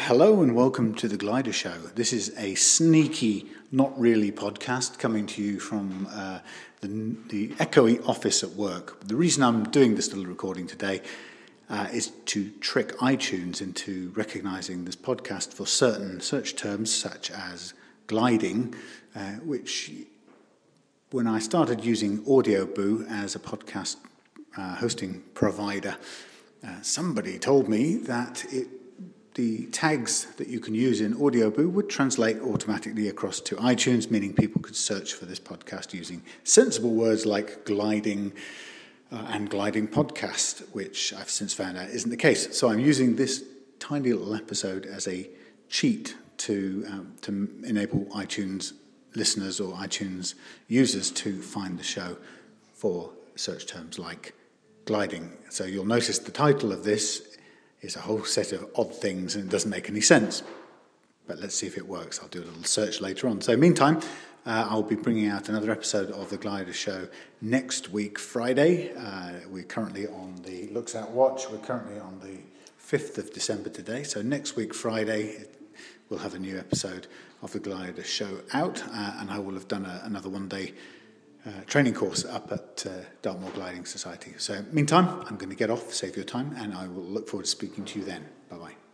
Hello and welcome to The Glider Show. This is a sneaky, not really podcast coming to you from the echoey office at work. The reason I'm doing this little recording today is to trick iTunes into recognizing this podcast for certain search terms such as gliding, which when I started using Audioboo as a podcast hosting provider, somebody told me that the tags that you can use in Audioboo would translate automatically across to iTunes, meaning people could search for this podcast using sensible words like gliding and gliding podcast, which I've since found out isn't the case. So I'm using this tiny little episode as a cheat to enable iTunes listeners or iTunes users to find the show for search terms like gliding. So you'll notice the title of this is a whole set of odd things and it doesn't make any sense. But let's see if it works. I'll do a little search later on. So meantime, I'll be bringing out another episode of The Glider Show next week, Friday. We're currently on the Looks Out Watch. We're currently on the 5th of December today. So next week, Friday, we'll have a new episode of The Glider Show out. And I will have done another one-day training course up at Dartmoor Gliding Society. So meantime, I'm going to get off, save your time, and I will look forward to speaking to you then. Bye-bye.